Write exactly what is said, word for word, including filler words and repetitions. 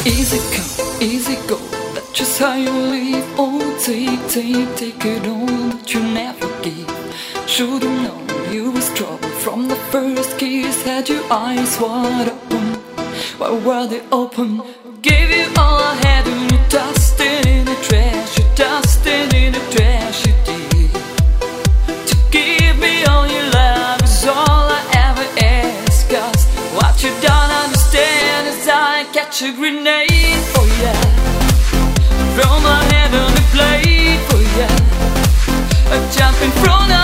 Easy come, easy go, that's just how you live. Oh, take, take, take it all, but you never give. Should've known you was trouble from the first kiss. Had your eyes wide open, why were they open? Gave you all I had and you tossed it in the trash. You tossed it in the trash, you did. To give me all your love is all I ever ask. Cause what you don't understand is I catch a grenade, oh yeah. Throw my head on the plate, oh yeah. I jump in front of